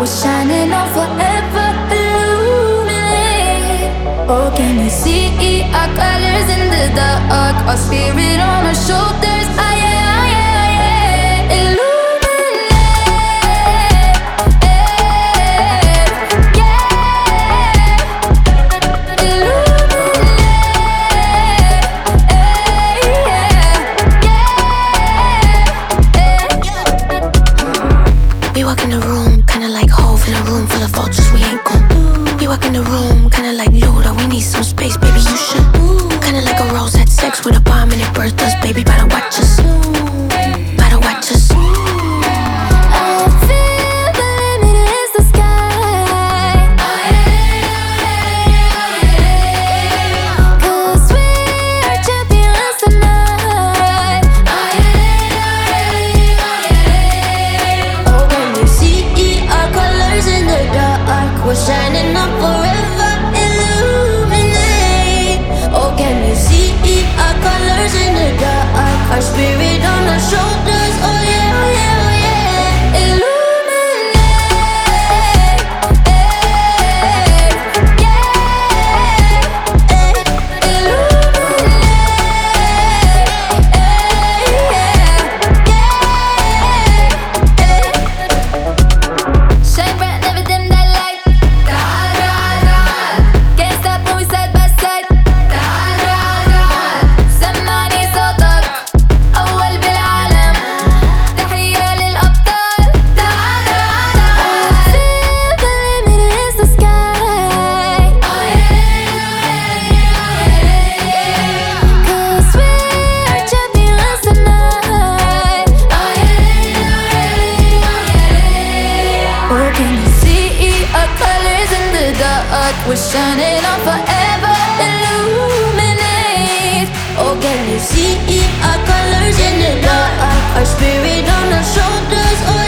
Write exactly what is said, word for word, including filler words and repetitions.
we're shining on forever, illuminate. Oh, can you see our colors in the dark? Our spirit on our shoulders, ah yeah, ah yeah, ah yeah. Illuminate, yeah. Illuminate, yeah. We walk in the room, kinda like Hove in a room full of vultures. We ain't gon' We walk in the room, kinda like Luda. We need some space, baby, you should. Kinda like a rose had sex with a bomb and it birthed us. Baby, better watch us. Better watch us. I feel the limit is the sky. Cause we are champions tonight. Oh, when you see our colors in the dark, we're shining up forever, illuminate. Oh, can you see our colors in the dark? Our spirit on our shoulders, oh yeah, oh yeah, oh yeah. Illuminate, yeah. Illuminate, shine bright, never dim that light. Da da da, can't stop when we side by side. Da da da, سمعني صوتك أول بالعالم. تحية للأبطال. دا دا دا, feel the limit is the sky. Cause we are champions tonight. Oh, can you see our colors in the dark? We're shining on forever, illuminate. Oh, can you see our colors in the dark? Our spirit on our shoulders, oh